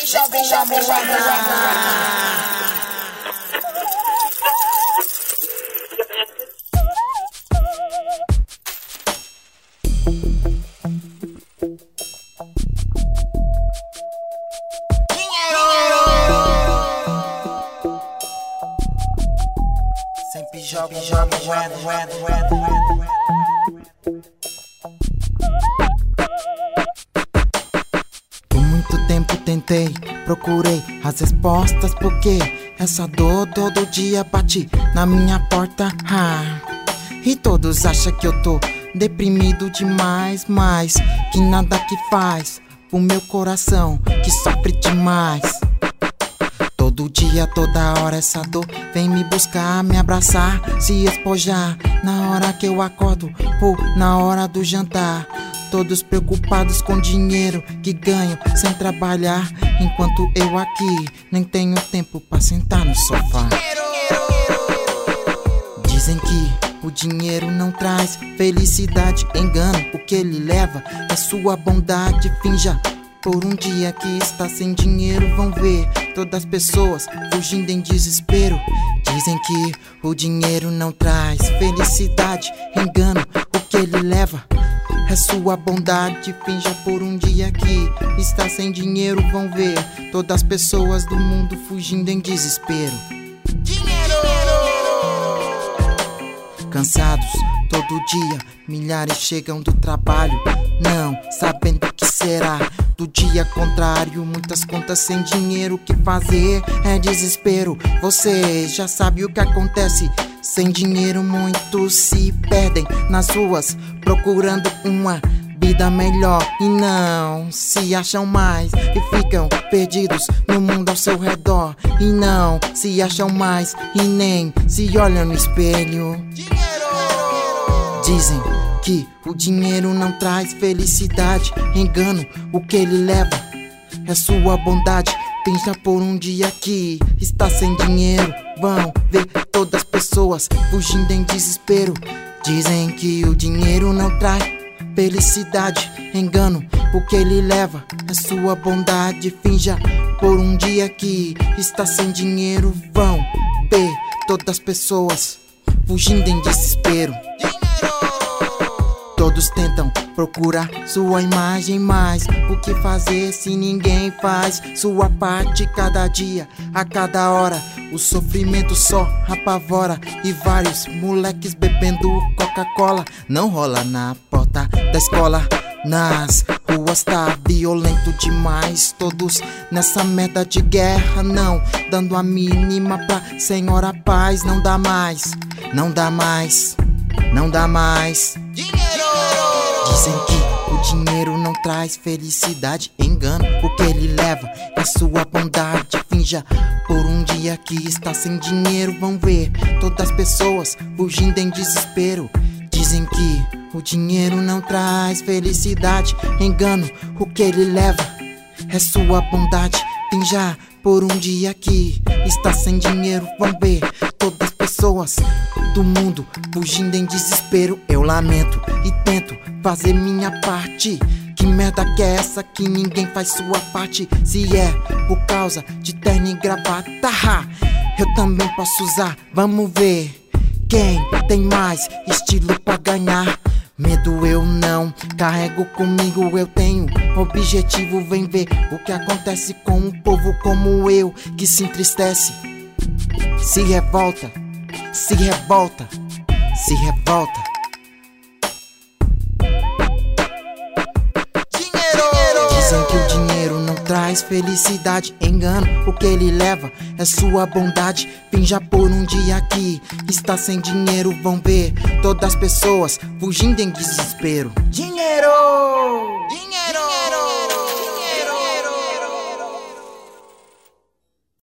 joga o amor lá. Sempre joga o amor. Por muito tempo tentei, procurei as respostas, porque essa dor todo dia bate na minha porta. E todos acham que eu tô deprimido demais, mas que nada que faz pro meu coração que sofre demais. Todo dia, toda hora essa dor vem me buscar, me abraçar, se espojar. Na hora que eu acordo ou na hora do jantar. Todos preocupados com dinheiro que ganho sem trabalhar, enquanto eu aqui nem tenho tempo pra sentar no sofá. Dizem que o dinheiro não traz felicidade, engano. O que ele leva é sua bondade, finja. Por um dia que está sem dinheiro, vão ver todas as pessoas fugindo em desespero. Dizem que o dinheiro não traz felicidade, engano. O que ele leva é sua bondade, finja. Por um dia que está sem dinheiro, vão ver todas as pessoas do mundo fugindo em desespero. Cansados todo dia, milhares chegam do trabalho, não sabendo o que será do dia contrário. Muitas contas sem dinheiro, o que fazer é desespero. Você já sabe o que acontece. Sem dinheiro muitos se perdem nas ruas, procurando uma vida melhor, e não se acham mais e ficam perdidos no mundo ao seu redor. E não se acham mais e nem se olham no espelho. Dizem que o dinheiro não traz felicidade, engano. O que ele leva é sua bondade, finja. Por um dia que está sem dinheiro, vão ver todas as pessoas fugindo em desespero. Dizem que o dinheiro não traz felicidade, engano. O que ele leva é sua bondade, finja. Por um dia que está sem dinheiro, vão ver todas as pessoas fugindo em desespero. Todos tentam procurar sua imagem, mas o que fazer se ninguém faz sua parte? Cada dia, a cada hora, o sofrimento só apavora. E vários moleques bebendo Coca-Cola. Não rola na porta da escola, nas ruas tá violento demais. Todos nessa merda de guerra, não dando a mínima pra senhora paz. Não dá mais, não dá mais, não dá mais. Dizem que o dinheiro não traz felicidade, engano. O que ele leva é sua bondade, finja. Por um dia que está sem dinheiro, vão ver todas as pessoas fugindo em desespero. Dizem que o dinheiro não traz felicidade, engano. O que ele leva é sua bondade, finja. Por um dia que está sem dinheiro, vão ver todas as pessoas do mundo fugindo em desespero. Eu lamento e tento fazer minha parte. Que merda que é essa que ninguém faz sua parte? Se é por causa de terno e gravata, eu também posso usar. Vamos ver quem tem mais estilo pra ganhar. Medo eu não carrego comigo, eu tenho objetivo. Vem ver o que acontece com um povo como eu, que se entristece, se revolta, se revolta, se revolta. Dizem que o dinheiro não traz felicidade, engano. O que ele leva é sua bondade, finja. Por um dia que está sem dinheiro, vão ver todas as pessoas fugindo em desespero. Dinheiro!